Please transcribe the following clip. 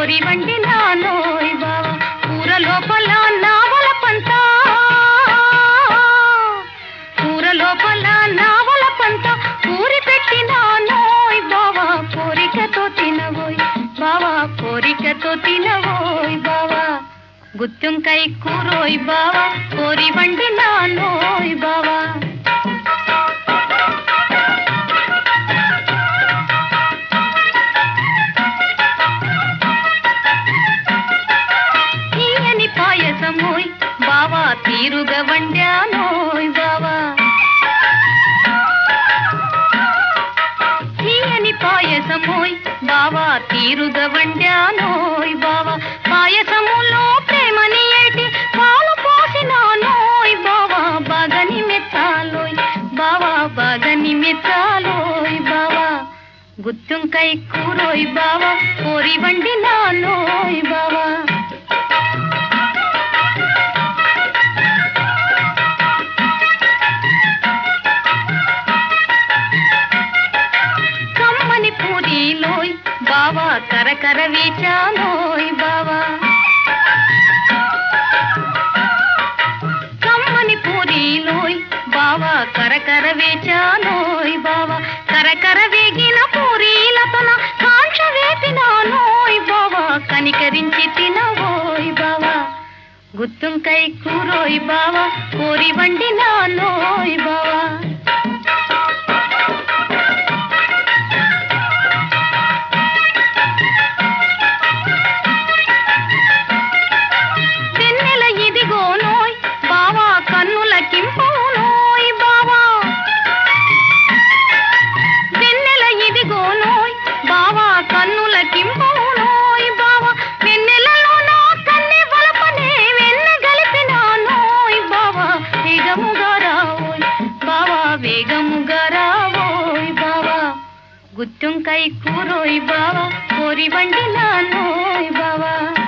కోరి వండినానోయ్ బావ కూర లోపల నావల పంత కూర లోపల నావల పంత కూరి పెట్టినానోయ్ బావ కోరికతో తినవోయ్ బావ కోరికతో తినవోయ్ బావ గుత్తుంకై కూరోయ్ బావ కోరి వండినానోయ్ బావ పాయసమోయ్ బావా తీరుగా వండానోయ్ బావా తీయని పాయసమోయ్ బావా తీరుగా వండానోయ్ బావా పాయసములో ప్రేమని ఏటి పాలు పోసినానోయ్ బావా బాగని మెచ్చాలోయ్ బావా బాగని మెచ్చాలోయ్ బావా గుత్తుంకై కూరోయ్ బావా కోరి వండినానోయ్ బావా పూరీలోయ్ బావా కరకర వేచానోయ్ బావా కమ్మని పూరీలోయ్ బావా కరకర వేచానోయ్ బావా కరకర వేగిన పూరీలతోన కాంక్ష వేపినానోయ్ బావా కనికరించి తినవోయ్ బావా గుత్తుంకై కూరోయ్ బావా కోరి వండినానోయ్ బావా కింపోనోయ్ బావా వెన్నెల ఇదిగోనోయ్ బావా కన్నుల కింపోనోయ్ బావా వెన్నెలలో నా కన్నె వలపనే వెన్న గలిపినానోయ్ బావా వేగముగా రావోయ్ బావా వేగముగా రావోయ్ బావా గుత్తుంకై కూరోయ్ బావా కోరి వండినానోయ్ బావా